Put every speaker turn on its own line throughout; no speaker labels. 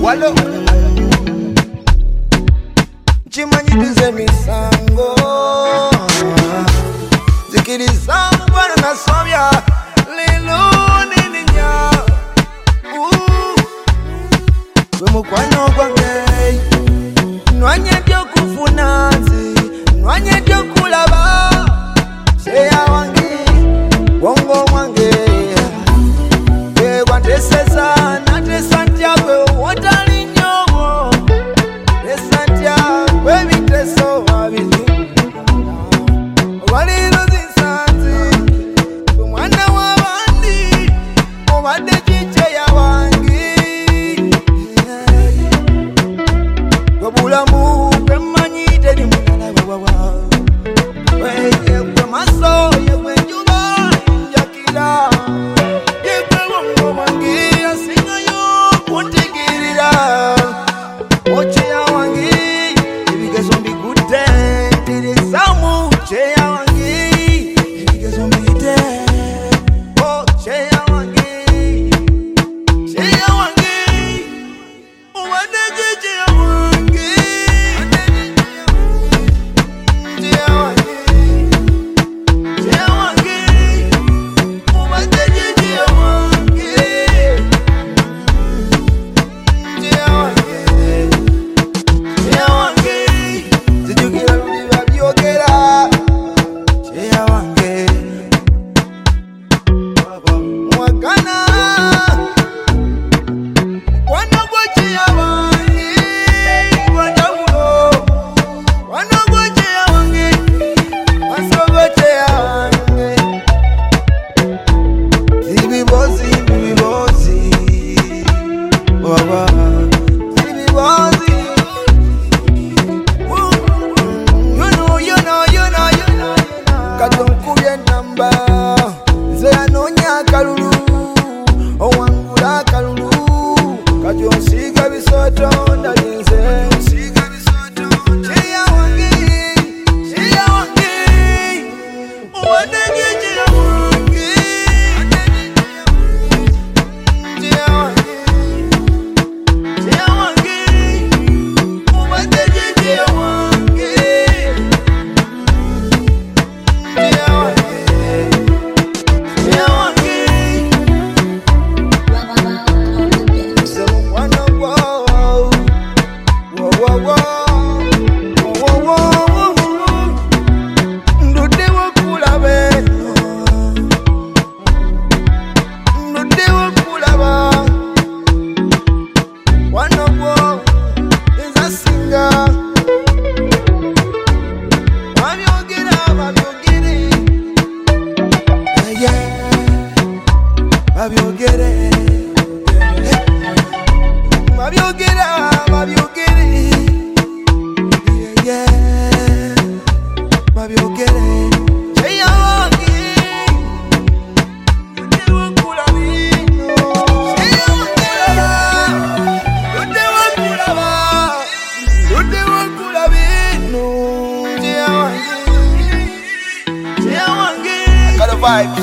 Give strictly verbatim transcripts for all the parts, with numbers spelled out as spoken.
Walo chimanyi tuze misango zikirizamu bwana nasobya lilo nininya gwe mukwano gwange nwanye byokufuna nzi nwanye byokulaba sheya wange wongo wange wanteseza natesa ntya gwe wotali nnyo tesa ntya gwe biteso wabiri waliro zinsanzi omwana w'abandi obadde kiceya wange gwe bulamu bwe mmanyi teri mulala wawawa weye gwe maso yegwe njuba njakira vibes.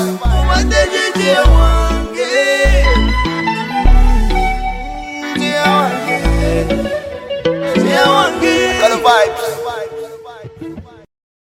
Got the vibes.